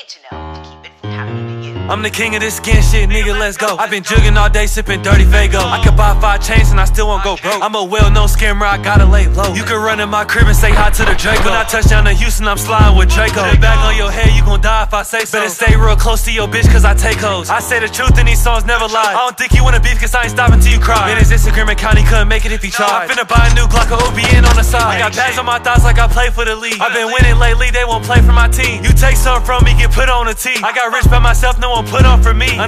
need to know to keep it from happening to you. I'm the king of this skin shit, nigga, let's go. I've been jugging all day, sipping dirty Fago. I could buy 5 chains and I still won't go broke. I'm a well-known scammer, I gotta lay low. You can run in my crib and say hi to the Draco. When I touch down to Houston, I'm sliding with Draco. Put a bag on your head, you gon' die if I say so. Better stay real close to your bitch, cause I take hoes. I say the truth and these songs never lie. I don't think you wanna beef, cause I ain't stopping till you cry. Man, his Instagram account, he couldn't make it if he tried. I finna buy a new Glock, a OBN on the side. I got bags on my thighs like I play for the league. I've been winning lately, they won't play for my team. You take something from me, get put on a tee. I got rich by myself, no one put on for me.